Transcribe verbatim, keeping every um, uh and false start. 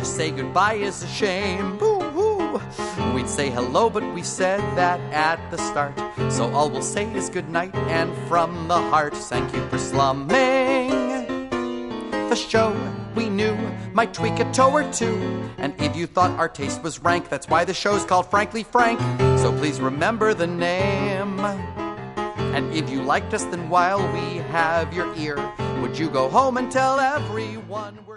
say goodbye is a shame. Boo-hoo. We'd say hello, but we said that at the start. So all we'll say is goodnight, and from the heart, thank you for slumming the show. We knew might tweak a toe or two, and if you thought our taste was rank, that's why the show's called Frankly Frank. So please remember the name. And if you liked us, then while we have your ear, would you go home and tell everyone?